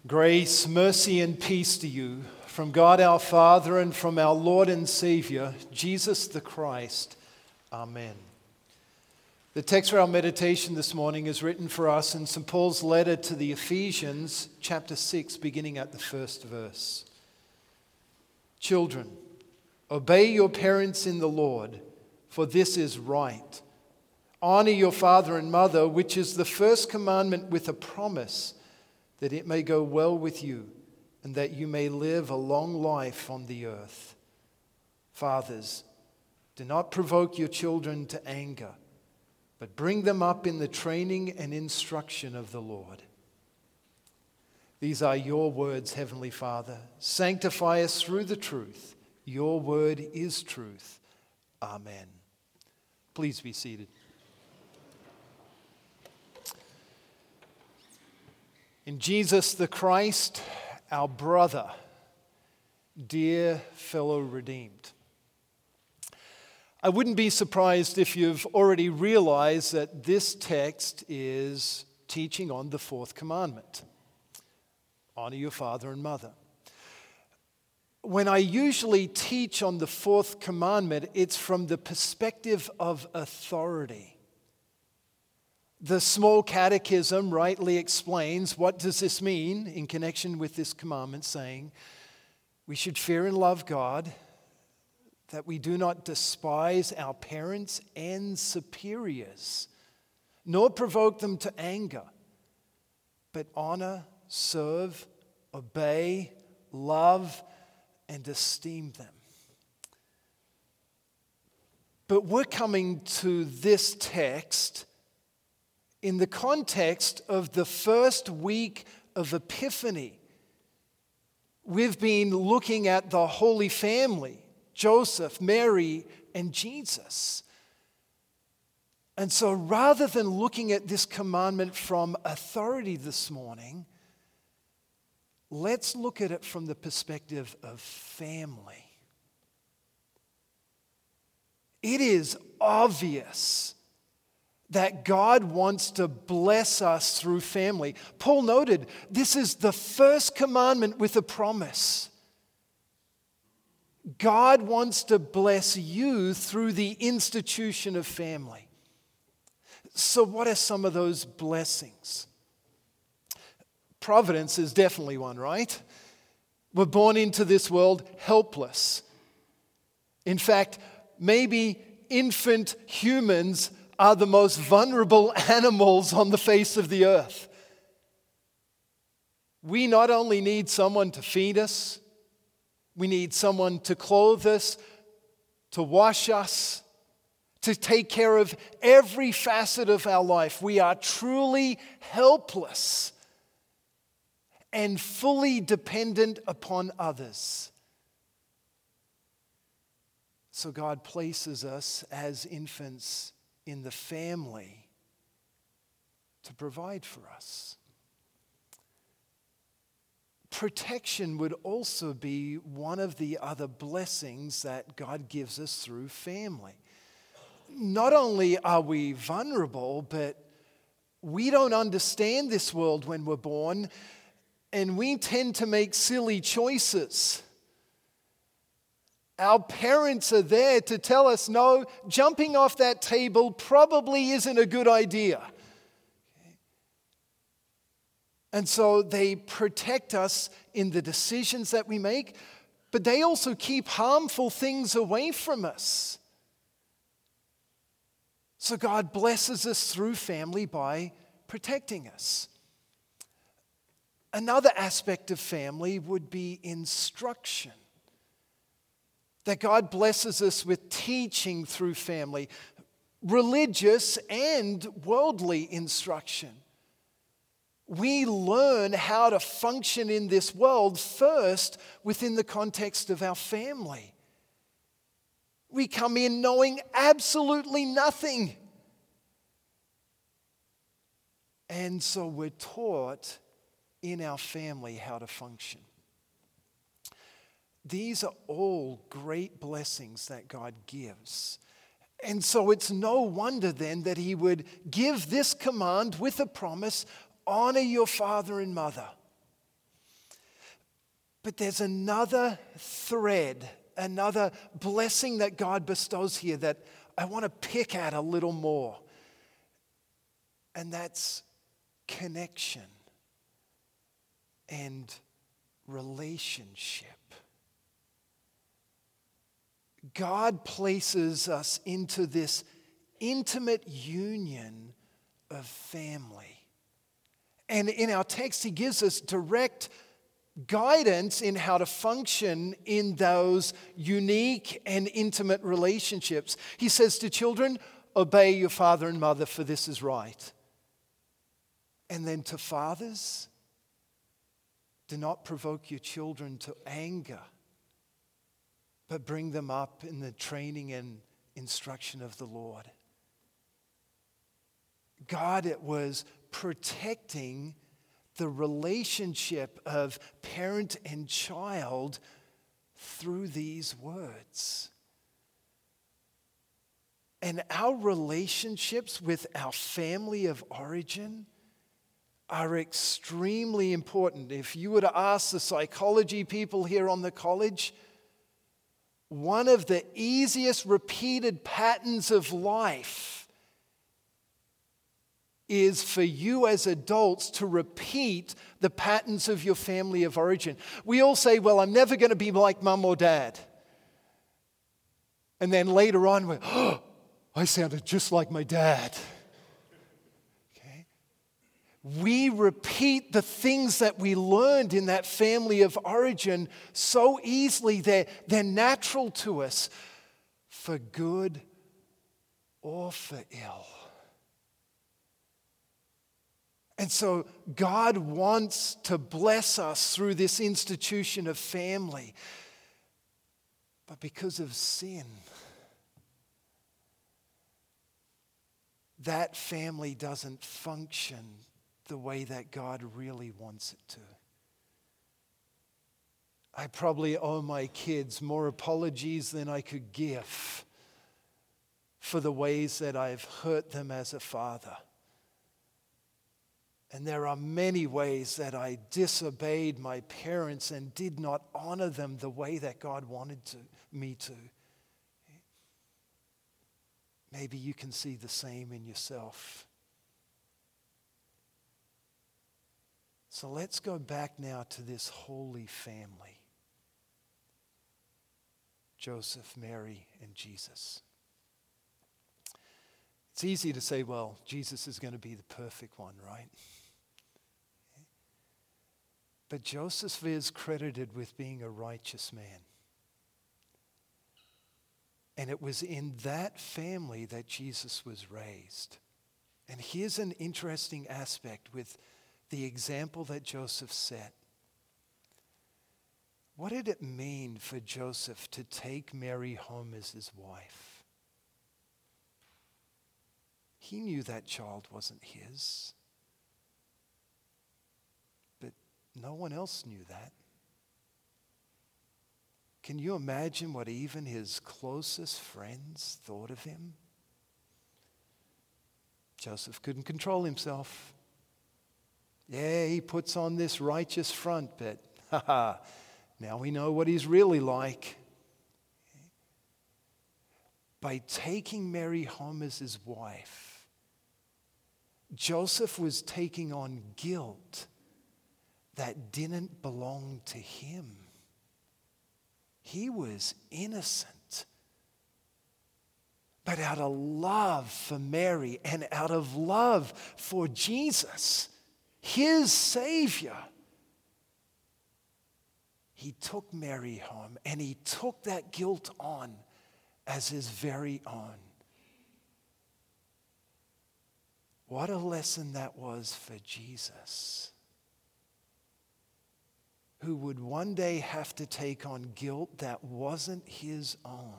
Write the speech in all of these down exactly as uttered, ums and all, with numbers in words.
Grace, mercy, and peace to you from God our Father and from our Lord and Savior, Jesus the Christ. Amen. The text for our meditation this morning is written for us in Saint Paul's letter to the Ephesians, chapter six, beginning at the first verse. Children, obey your parents in the Lord, for this is right. Honor your father and mother, which is the first commandment with a promise, that it may go well with you, and that you may live a long life on the earth. Fathers, do not provoke your children to anger, but bring them up in the training and instruction of the Lord. These are your words, Heavenly Father. Sanctify us through the truth. Your word is truth. Amen. Please be seated. In Jesus the Christ, our brother, dear fellow redeemed. I wouldn't be surprised if you've already realized that this text is teaching on the fourth commandment. Honor your father and mother. When I usually teach on the fourth commandment, it's from the perspective of authority. The small catechism rightly explains what does this mean in connection with this commandment, saying we should fear and love God, that we do not despise our parents and superiors, nor provoke them to anger, but honor, serve, obey, love, and esteem them. But we're coming to this text in the context of the first week of Epiphany. We've been looking at the Holy Family, Joseph, Mary, and Jesus. And so rather than looking at this commandment from authority this morning, let's look at it from the perspective of family. It is obvious that God wants to bless us through family. Paul noted, this is the first commandment with a promise. God wants to bless you through the institution of family. So what are some of those blessings? Providence is definitely one, right? We're born into this world helpless. In fact, maybe infant humans are the most vulnerable animals on the face of the earth. We not only need someone to feed us, we need someone to clothe us, to wash us, to take care of every facet of our life. We are truly helpless and fully dependent upon others. So God places us as infants in the family to provide for us. Protection would also be one of the other blessings that God gives us through family. Not only are we vulnerable, but we don't understand this world when we're born, and we tend to make silly choices. Our parents are there to tell us, no, jumping off that table probably isn't a good idea. And so they protect us in the decisions that we make, but they also keep harmful things away from us. So God blesses us through family by protecting us. Another aspect of family would be instruction. That God blesses us with teaching through family, religious and worldly instruction. We learn how to function in this world first within the context of our family. We come in knowing absolutely nothing. And so we're taught in our family how to function. These are all great blessings that God gives. And so it's no wonder then that he would give this command with a promise, honor your father and mother. But there's another thread, another blessing that God bestows here that I want to pick at a little more. And that's connection and relationship. God places us into this intimate union of family. And in our text, he gives us direct guidance in how to function in those unique and intimate relationships. He says to children, obey your father and mother, for this is right. And then to fathers, do not provoke your children to anger, but bring them up in the training and instruction of the Lord. God, it was protecting the relationship of parent and child through these words. And our relationships with our family of origin are extremely important. If you were to ask the psychology people here on the college, one of the easiest repeated patterns of life is for you as adults to repeat the patterns of your family of origin. We all say, well, I'm never going to be like mum or dad. And then later on, we're, oh, I sounded just like my dad. Okay? We repeat the things that we learned in that family of origin so easily. They're, they're natural to us, for good or for ill. And so God wants to bless us through this institution of family. But because of sin, that family doesn't function the way that God really wants it to. I probably owe my kids more apologies than I could give for the ways that I've hurt them as a father. And there are many ways that I disobeyed my parents and did not honor them the way that God wanted to, me to. Maybe you can see the same in yourself. So let's go back now to this holy family. Joseph, Mary, and Jesus. It's easy to say, well, Jesus is going to be the perfect one, right? But Joseph is credited with being a righteous man. And it was in that family that Jesus was raised. And here's an interesting aspect with the example that Joseph set. What did it mean for Joseph to take Mary home as his wife? He knew that child wasn't his. But no one else knew that. Can you imagine what even his closest friends thought of him? Joseph couldn't control himself. Yeah, he puts on this righteous front, but haha, now we know what he's really like. By taking Mary home as his wife, Joseph was taking on guilt that didn't belong to him. He was innocent. But out of love for Mary and out of love for Jesus, his Savior, he took Mary home and he took that guilt on as his very own. What a lesson that was for Jesus, who would one day have to take on guilt that wasn't his own.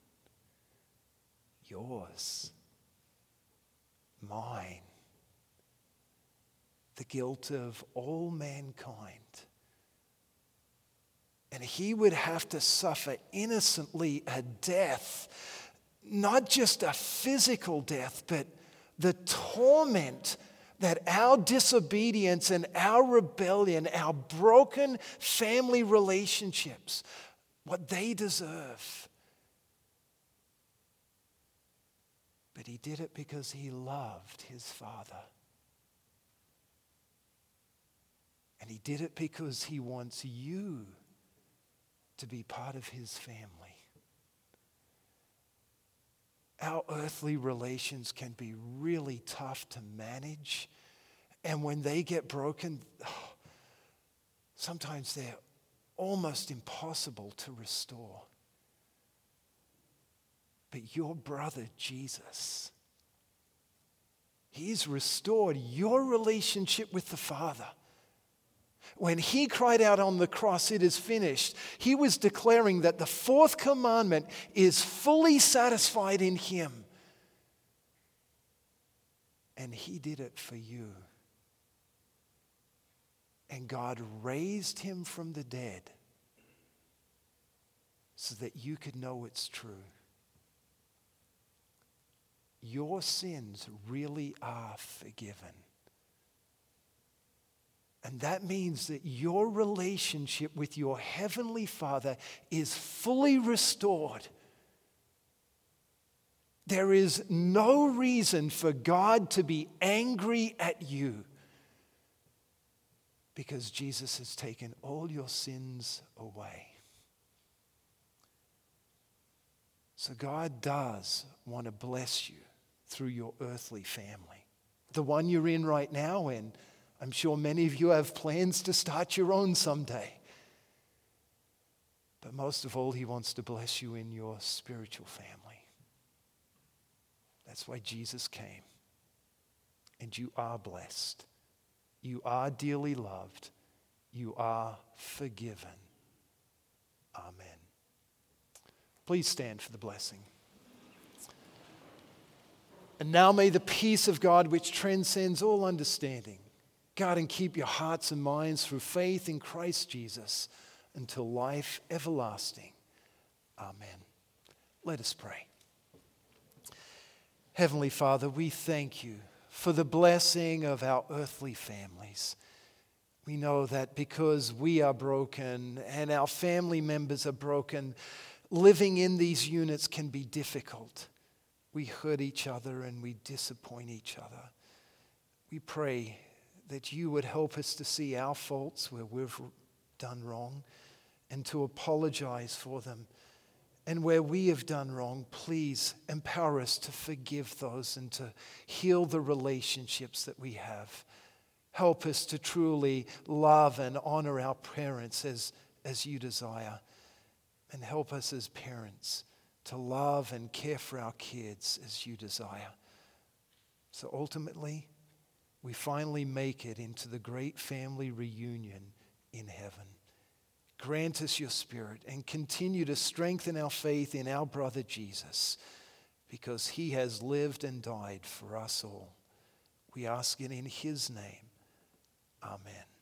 Yours, mine, the guilt of all mankind. And he would have to suffer innocently a death, not just a physical death, but the torment that our disobedience and our rebellion, our broken family relationships, what they deserve. But he did it because he loved his Father. And he did it because he wants you to be part of his family. Our earthly relations can be really tough to manage. And when they get broken, oh, sometimes they're almost impossible to restore. But your brother, Jesus, he's restored your relationship with the Father. When he cried out on the cross, "It is finished," he was declaring that the fourth commandment is fully satisfied in him. And he did it for you. And God raised him from the dead so that you could know it's true. Your sins really are forgiven. And that means that your relationship with your heavenly Father is fully restored. There is no reason for God to be angry at you because Jesus has taken all your sins away. So God does want to bless you through your earthly family. The one you're in right now, and I'm sure many of you have plans to start your own someday. But most of all, he wants to bless you in your spiritual family. That's why Jesus came. And you are blessed. You are dearly loved. You are forgiven. Amen. Please stand for the blessing. And now may the peace of God, which transcends all understanding, guard and keep your hearts and minds through faith in Christ Jesus until life everlasting. Amen. Let us pray. Heavenly Father, we thank you for the blessing of our earthly families. We know that because we are broken and our family members are broken, living in these units can be difficult. We hurt each other and we disappoint each other. We pray that you would help us to see our faults where we've done wrong and to apologize for them. And where we have done wrong, please empower us to forgive those and to heal the relationships that we have. Help us to truly love and honor our parents as, as you desire. And help us as parents to love and care for our kids as you desire. So ultimately, we finally make it into the great family reunion in heaven. Grant us your Spirit and continue to strengthen our faith in our brother Jesus, because he has lived and died for us all. We ask it in his name. Amen.